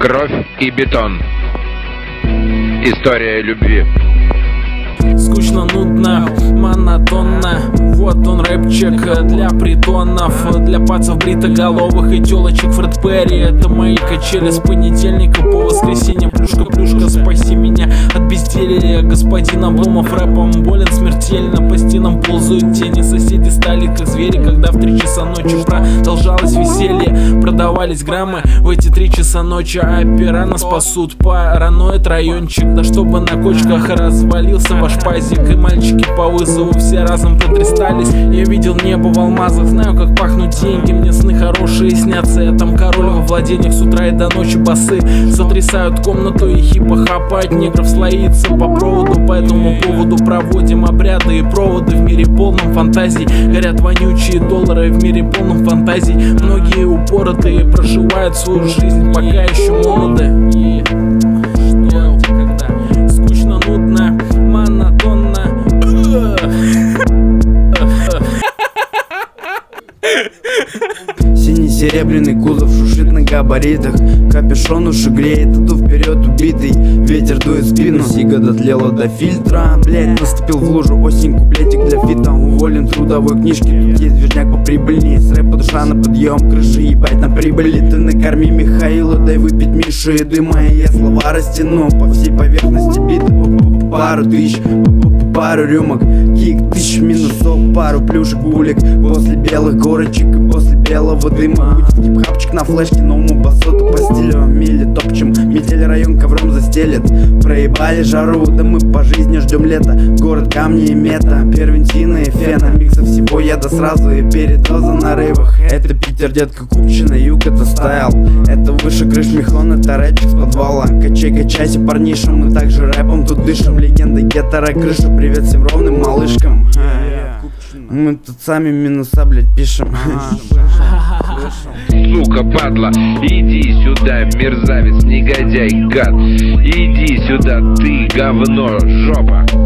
Кровь и бетон. История любви. Скучно, нудно, монотонно. Вот он рэпчик для притонов, для пацев бритоголовых и тёлочек Фред Перри. Это мои качели с понедельника по воскресенье. Плюшка, спаси меня от безделья. Господин Обломов рэпом болен смертельно. По стенам ползают тени, соседи стали как звери, когда в 3 часа ночи продолжалось веселье. Продавались граммы в эти 3 часа ночи, а опера нас спасут. Параноид райончик, да чтобы на кочках развалился ваш пазик. И мальчики по вызову все разом протрястались. Я видел небо в алмазах, знаю, как пахнут деньги. Мне сны хорошие снятся, я там король во владениях. С утра и до ночи басы сотрясают комнату, и хипа хапает негров слоится по проводу. По этому поводу проводим обряды и проводы в мире полном фантазий. Горят вонючие доллары в мире полном фантазий. Многие упоротые проживают свою жизнь, пока еще молоды. И что, когда скучно, нудно, монотонно. Синий-серебряный кузов шушит на габаритах. Капюшон уши греет, иду вперед убитый. Ветер дует в спину, сига дотлела до фильтра. Блять, наступил в лужу осень, куплетик для фита. Уволен трудовой книжки, тут есть движняк поприбыльнее. С рэпа душа на подъем, крыши ебать на прибыли. Ты накорми Михаила, дай выпить Мишу и дыма. И я слова растяну по всей поверхности бита. Пару тысяч, пару рюмок, кик, тысяч минусов, пару плюшек, булик. После белых горочек и после белого дыма. Будет хип-хапчик на флешке, новому басоту по стилю мили топчем, метель район ковром застелит. Проебали жару, да мы по жизни ждем лета. Город камни и мета, первентина и фена. Микса всего яда сразу и передоза на рыбах. Это Питер, детка, Купчина, юг, это стайл. Это выше крыш мехон, это рэпчик с подвала. Качайся, парниша, мы также рэпом тут дышим. Легенда гетера, крыша, привет всем ровным малышкам. Мы тут сами минуса, блять, пишем. Сука, падла, иди сюда, мерзавец, негодяй, гад. Иди сюда, ты говно, жопа.